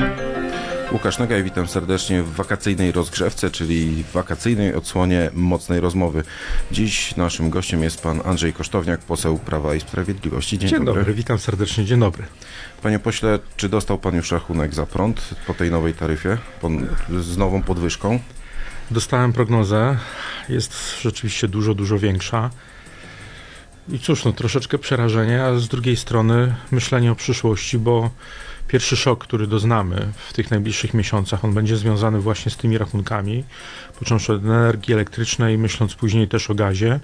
Łukasz Nagaj, witam serdecznie w wakacyjnej rozgrzewce, czyli w wakacyjnej odsłonie mocnej rozmowy. Dziś naszym gościem jest pan Andrzej Kosztowniak, poseł Prawa i Sprawiedliwości. Dzień dobry, witam serdecznie, dzień dobry. Panie pośle, czy dostał pan już rachunek za prąd po tej nowej taryfie, z nową podwyżką? Dostałem prognozę, jest rzeczywiście dużo większa. I cóż, troszeczkę przerażenie, a z drugiej strony myślenie o przyszłości, bo pierwszy szok, który doznamy w tych najbliższych miesiącach, on będzie związany właśnie z tymi rachunkami, począwszy od energii elektrycznej, myśląc później też o gazie.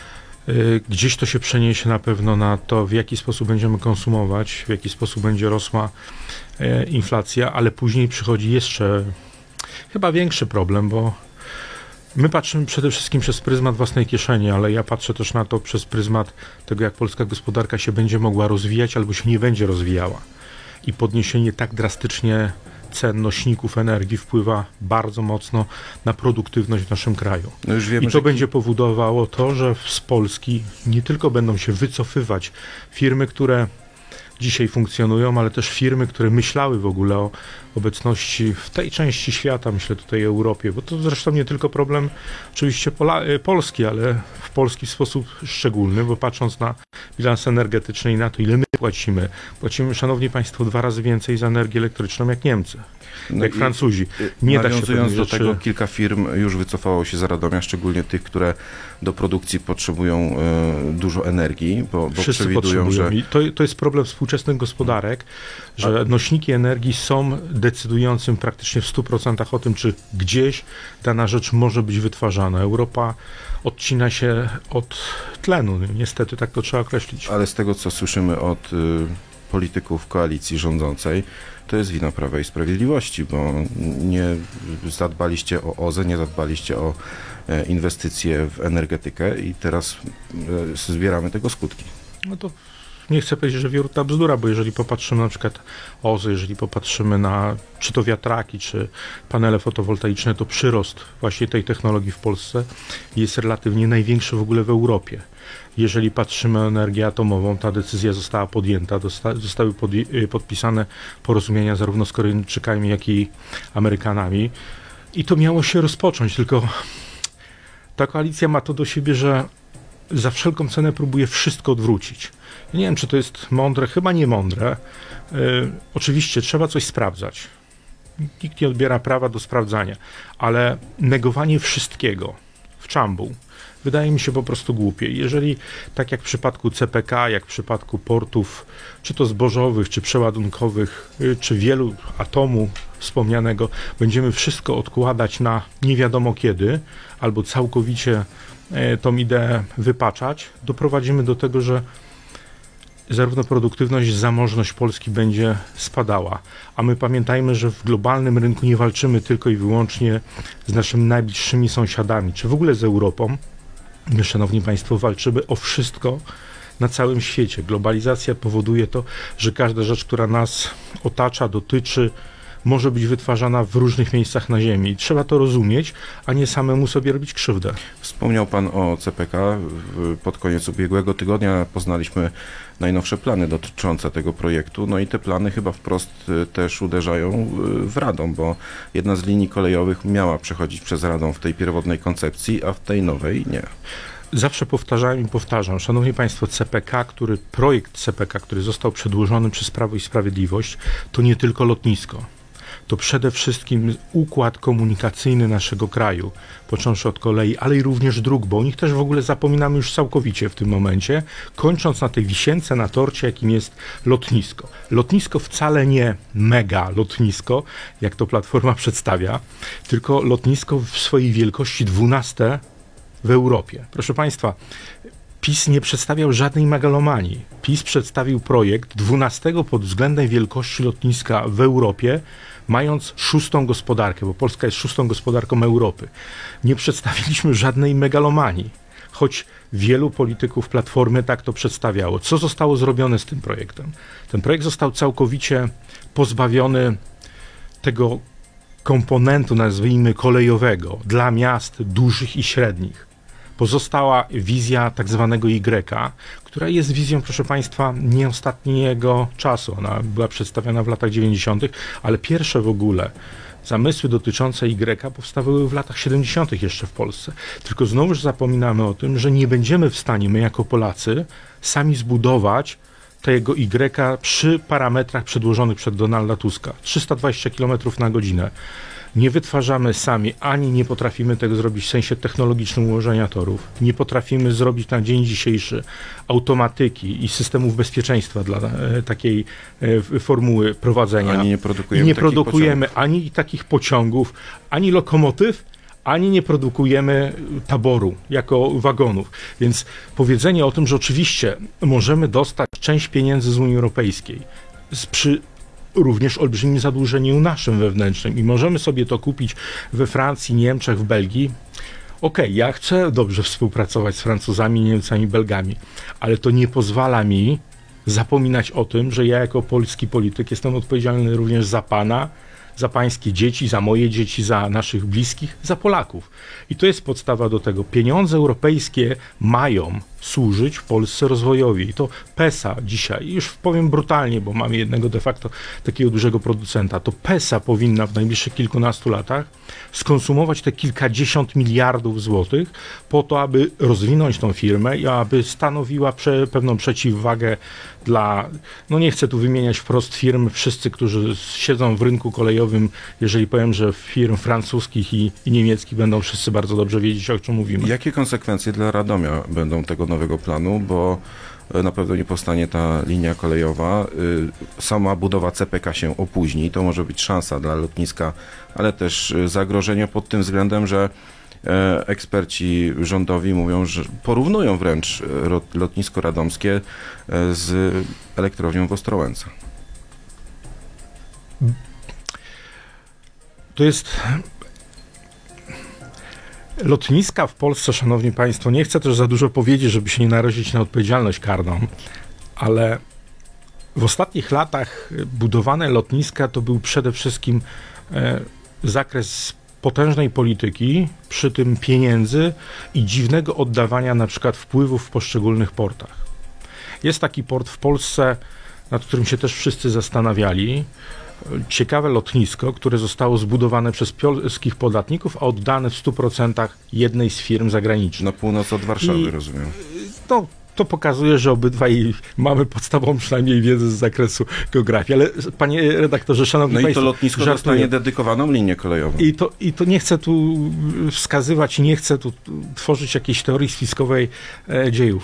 Gdzieś to się przeniesie na pewno na to, w jaki sposób będziemy konsumować, w jaki sposób będzie rosła inflacja, ale później przychodzi jeszcze chyba większy problem, bo my patrzymy przede wszystkim przez pryzmat własnej kieszeni, ale ja patrzę też na to przez pryzmat tego, jak polska gospodarka się będzie mogła rozwijać albo się nie będzie rozwijała. I podniesienie tak drastycznie cen nośników energii wpływa bardzo mocno na produktywność w naszym kraju. Już wiemy, i to będzie powodowało to, że z Polski nie tylko będą się wycofywać firmy, które dzisiaj funkcjonują, ale też firmy, które myślały w ogóle o obecności w tej części świata, myślę tutaj o Europie, bo to zresztą nie tylko problem oczywiście Polski, ale w Polski w sposób szczególny, bo patrząc na bilans energetyczny i na to, ile my płacimy, szanowni państwo, 2 razy więcej za energię elektryczną jak Niemcy, jak Francuzi. Nie da się nawiązując do tego, kilka firm już wycofało się z Radomia, szczególnie tych, które do produkcji potrzebują dużo energii, bo przewidują, że... I to jest problem współczesnych gospodarek, że nośniki energii są decydującym praktycznie w 100% o tym, czy gdzieś dana rzecz może być wytwarzana. Europa odcina się od tlenu, niestety tak to trzeba określić. Ale z tego, co słyszymy od polityków koalicji rządzącej, to jest wina Prawa i Sprawiedliwości, bo nie zadbaliście o OZE, nie zadbaliście o inwestycje w energetykę i teraz zbieramy tego skutki. No to nie chcę powiedzieć, że wierutna bzdura, bo jeżeli popatrzymy na przykład OZE, jeżeli popatrzymy na czy to wiatraki, czy panele fotowoltaiczne, to przyrost właśnie tej technologii w Polsce jest relatywnie największy w ogóle w Europie. Jeżeli patrzymy na energię atomową, ta decyzja została podjęta, zostały podpisane porozumienia zarówno z Koreańczykami, jak i Amerykanami i to miało się rozpocząć, tylko ta koalicja ma to do siebie, że za wszelką cenę próbuje wszystko odwrócić. Ja nie wiem, czy to jest mądre, chyba nie mądre. Oczywiście trzeba coś sprawdzać. Nikt nie odbiera prawa do sprawdzania, ale negowanie wszystkiego w czambuł wydaje mi się po prostu głupie. Jeżeli tak jak w przypadku CPK, jak w przypadku portów, czy to zbożowych, czy przeładunkowych, czy wielu atomu wspomnianego, będziemy wszystko odkładać na nie wiadomo kiedy, albo całkowicie tą ideę wypaczać, doprowadzimy do tego, że zarówno produktywność, zamożność Polski będzie spadała. A my pamiętajmy, że w globalnym rynku nie walczymy tylko i wyłącznie z naszymi najbliższymi sąsiadami, czy w ogóle z Europą. My, szanowni państwo, walczymy o wszystko na całym świecie. Globalizacja powoduje to, że każda rzecz, która nas otacza, dotyczy, może być wytwarzana w różnych miejscach na ziemi. Trzeba to rozumieć, a nie samemu sobie robić krzywdę. Wspomniał pan o CPK. Pod koniec ubiegłego tygodnia poznaliśmy najnowsze plany dotyczące tego projektu. No i te plany chyba wprost też uderzają w Radom, bo jedna z linii kolejowych miała przechodzić przez Radom w tej pierwotnej koncepcji, a w tej nowej nie. Zawsze powtarzam, szanowni państwo, projekt CPK, który został przedłożony przez Prawo i Sprawiedliwość, to nie tylko lotnisko. To przede wszystkim układ komunikacyjny naszego kraju, począwszy od kolei, ale i również dróg, bo o nich też w ogóle zapominamy już całkowicie w tym momencie, kończąc na tej wisience na torcie, jakim jest lotnisko. Lotnisko wcale nie mega lotnisko, jak to Platforma przedstawia, tylko lotnisko w swojej wielkości 12 w Europie. Proszę państwa, PiS nie przedstawiał żadnej megalomanii. PiS przedstawił projekt 12 pod względem wielkości lotniska w Europie, mając 6. gospodarkę, bo Polska jest 6. gospodarką Europy. Nie przedstawiliśmy żadnej megalomanii, choć wielu polityków Platformy tak to przedstawiało. Co zostało zrobione z tym projektem? Ten projekt został całkowicie pozbawiony tego komponentu, nazwijmy kolejowego, dla miast dużych i średnich. Pozostała wizja tak zwanego Y, która jest wizją, proszę Państwa, nie ostatniego czasu. Ona była przedstawiona w latach 90., ale pierwsze w ogóle zamysły dotyczące Y powstawały w latach 70. jeszcze w Polsce. Tylko znowuż zapominamy o tym, że nie będziemy w stanie, my jako Polacy, sami zbudować tego Y przy parametrach przedłożonych przez Donalda Tuska. 320 km na godzinę. Nie wytwarzamy sami, ani nie potrafimy tego zrobić w sensie technologicznym ułożenia torów. Nie potrafimy zrobić na dzień dzisiejszy automatyki i systemów bezpieczeństwa dla takiej formuły prowadzenia. Ani nie produkujemy, nie produkujemy ani takich pociągów, ani lokomotyw, ani nie produkujemy taboru jako wagonów. Więc powiedzenie o tym, że oczywiście możemy dostać część pieniędzy z Unii Europejskiej przy również olbrzymim zadłużeniu naszym wewnętrznym i możemy sobie to kupić we Francji, Niemczech, w Belgii. Okej, ja chcę dobrze współpracować z Francuzami, Niemcami, Belgami, ale to nie pozwala mi zapominać o tym, że ja jako polski polityk jestem odpowiedzialny również za pana, za pańskie dzieci, za moje dzieci, za naszych bliskich, za Polaków. I to jest podstawa do tego. Pieniądze europejskie mają służyć w Polsce rozwojowi. I to PESA dzisiaj, już powiem brutalnie, bo mamy jednego de facto takiego dużego producenta, to PESA powinna w najbliższych kilkunastu latach skonsumować te kilkadziesiąt miliardów złotych po to, aby rozwinąć tą firmę i aby stanowiła pewną przeciwwagę dla, no nie chcę tu wymieniać wprost firm, wszyscy, którzy siedzą w rynku kolejowym, jeżeli powiem, że firm francuskich i niemieckich, będą wszyscy bardzo dobrze wiedzieć, o czym mówimy. Jakie konsekwencje dla Radomia będą tego nowego planu, bo na pewno nie powstanie ta linia kolejowa. Sama budowa CPK się opóźni. To może być szansa dla lotniska, ale też zagrożenie pod tym względem, że eksperci rządowi mówią, że porównują wręcz lotnisko radomskie z elektrownią w Ostrołęce. To jest... Lotniska w Polsce, szanowni państwo, nie chcę też za dużo powiedzieć, żeby się nie narazić na odpowiedzialność karną, ale w ostatnich latach budowane lotniska to był przede wszystkim zakres potężnej polityki, przy tym pieniędzy i dziwnego oddawania na przykład wpływów w poszczególnych portach. Jest taki port w Polsce, nad którym się też wszyscy zastanawiali. Ciekawe lotnisko, które zostało zbudowane przez polskich podatników, a oddane w 100% jednej z firm zagranicznych. Na północ od Warszawy, rozumiem. No, to pokazuje, że obydwaj mamy podstawową przynajmniej wiedzę z zakresu geografii. Ale panie redaktorze, szanowni państwo... No i to lotnisko dostanie dedykowaną linię kolejową. I to nie chcę tu wskazywać, nie chcę tu tworzyć jakiejś teorii spiskowej dziejów.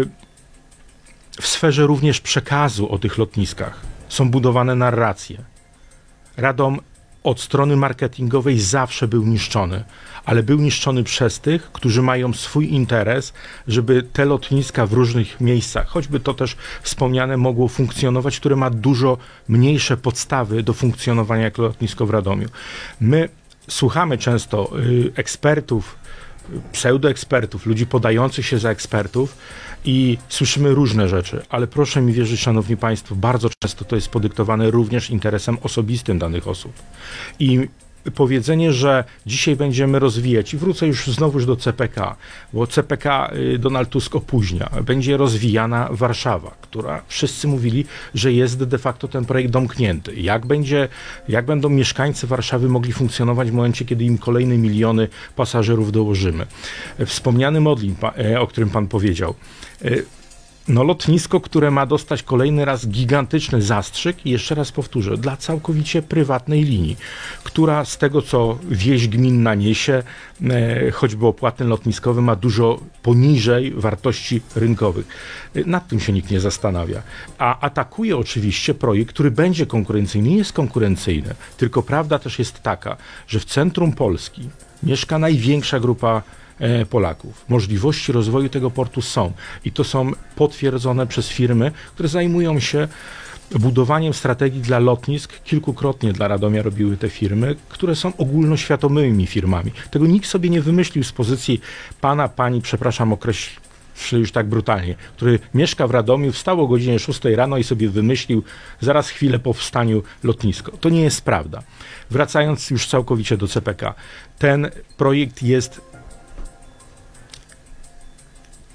W sferze również przekazu o tych lotniskach są budowane narracje. Radom od strony marketingowej zawsze był niszczony, ale był niszczony przez tych, którzy mają swój interes, żeby te lotniska w różnych miejscach, choćby to też wspomniane, mogło funkcjonować, które ma dużo mniejsze podstawy do funkcjonowania jako lotnisko w Radomiu. My słuchamy często ekspertów, pseudoekspertów, ludzi podających się za ekspertów i słyszymy różne rzeczy, ale proszę mi wierzyć, szanowni państwo, bardzo często to jest podyktowane również interesem osobistym danych osób. I powiedzenie, że dzisiaj będziemy rozwijać, i wrócę już znowuż do CPK, bo CPK Donald Tusk opóźnia, będzie rozwijana Warszawa, która wszyscy mówili, że jest de facto ten projekt domknięty. Jak będą mieszkańcy Warszawy mogli funkcjonować w momencie, kiedy im kolejne miliony pasażerów dołożymy? Wspomniany Modlin, o którym pan powiedział, no lotnisko, które ma dostać kolejny raz gigantyczny zastrzyk i jeszcze raz powtórzę, dla całkowicie prywatnej linii, która z tego, co wieś gminna niesie, choćby opłaty lotniskowe, ma dużo poniżej wartości rynkowych. Nad tym się nikt nie zastanawia. A atakuje oczywiście projekt, który będzie konkurencyjny. Nie jest konkurencyjny, tylko prawda też jest taka, że w centrum Polski mieszka największa grupa Polaków. Możliwości rozwoju tego portu są i to są potwierdzone przez firmy, które zajmują się budowaniem strategii dla lotnisk. Kilkukrotnie dla Radomia robiły te firmy, które są ogólnoświatowymi firmami. Tego nikt sobie nie wymyślił z pozycji pana, pani, przepraszam, określę już tak brutalnie, który mieszka w Radomiu, wstał o godzinie 6 rano i sobie wymyślił zaraz chwilę po wstaniu lotnisko. To nie jest prawda. Wracając już całkowicie do CPK, ten projekt jest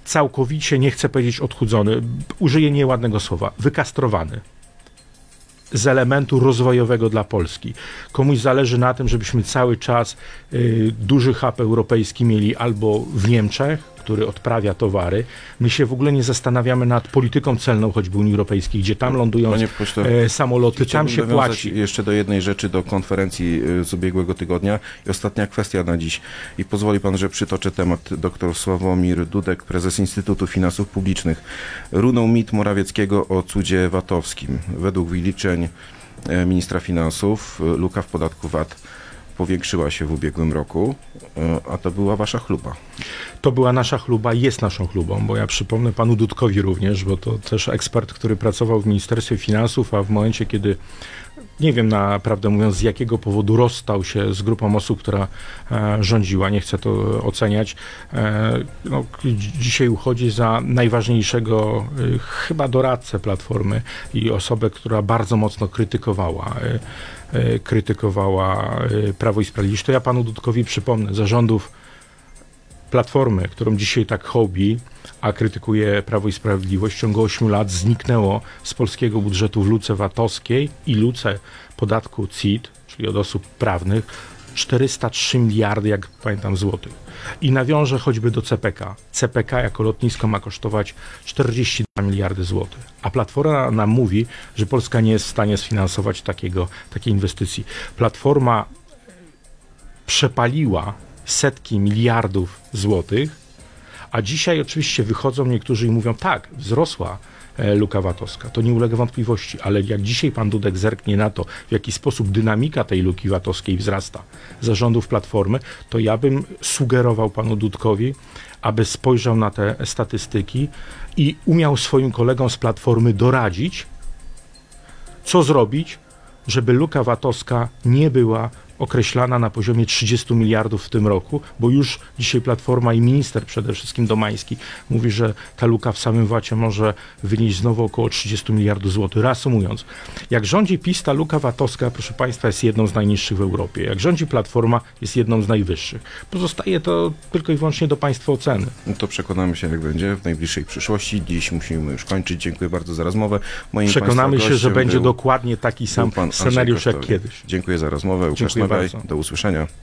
całkowicie, nie chcę powiedzieć odchudzony, użyję nieładnego słowa, wykastrowany z elementu rozwojowego dla Polski. Komuś zależy na tym, żebyśmy cały czas duży hub europejski mieli albo w Niemczech, który odprawia towary. My się w ogóle nie zastanawiamy nad polityką celną choćby Unii Europejskiej, gdzie tam lądują samoloty, tam się płaci. Jeszcze do jednej rzeczy, do konferencji z ubiegłego tygodnia i ostatnia kwestia na dziś. I pozwoli pan, że przytoczę temat. Dr Sławomir Dudek, prezes Instytutu Finansów Publicznych. Runął mit Morawieckiego o cudzie VAT-owskim. Według wyliczeń ministra finansów luka w podatku VAT powiększyła się w ubiegłym roku, a to była wasza chluba. To była nasza chluba, jest naszą chlubą, bo ja przypomnę panu Dudkowi również, bo to też ekspert, który pracował w Ministerstwie Finansów, a w momencie, kiedy nie wiem, naprawdę mówiąc, z jakiego powodu rozstał się z grupą osób, która rządziła, nie chcę to oceniać. No, dzisiaj uchodzi za najważniejszego chyba doradcę Platformy i osobę, która bardzo mocno krytykowała Prawo i Sprawiedliwość. To ja panu Dudkowi przypomnę, za rządów Platformy, którą dzisiaj tak hołbi, a krytykuje Prawo i Sprawiedliwość, w ciągu 8 lat zniknęło z polskiego budżetu w luce VAT-owskiej i luce podatku CIT, czyli od osób prawnych, 403 miliardy, jak pamiętam, złotych. I nawiążę choćby do CPK. CPK jako lotnisko ma kosztować 42 miliardy złotych. A Platforma nam mówi, że Polska nie jest w stanie sfinansować takiej inwestycji. Platforma przepaliła setki miliardów złotych, a dzisiaj oczywiście wychodzą niektórzy i mówią, tak, wzrosła luka VAT-owska, to nie ulega wątpliwości, ale jak dzisiaj pan Dudek zerknie na to, w jaki sposób dynamika tej luki VAT-owskiej wzrasta za rządów Platformy, to ja bym sugerował panu Dudkowi, aby spojrzał na te statystyki i umiał swoim kolegom z Platformy doradzić, co zrobić, żeby luka VAT-owska nie była określana na poziomie 30 miliardów w tym roku, bo już dzisiaj Platforma i minister przede wszystkim Domański mówi, że ta luka w samym VAT-cie może wynieść znowu około 30 miliardów złotych. Reasumując, jak rządzi PiS, ta luka VAT-owska, proszę państwa, jest jedną z najniższych w Europie. Jak rządzi Platforma, jest jedną z najwyższych. Pozostaje to tylko i wyłącznie do państwa oceny. No to przekonamy się, jak będzie w najbliższej przyszłości. Dziś musimy już kończyć. Dziękuję bardzo za rozmowę. Przekonamy się, że będzie dokładnie taki sam scenariusz jak kiedyś. Dziękuję za rozmowę. Łukasz Nowaj. Do usłyszenia.